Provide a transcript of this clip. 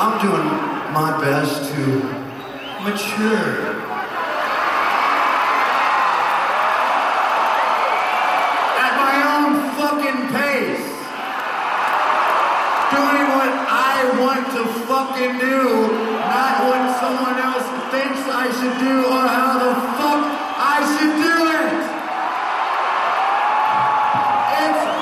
I'm doing my best to mature. At my own fucking pace. Doing what I want to fucking do, not what someone else thinks I should do or how the fuck I should do it. It's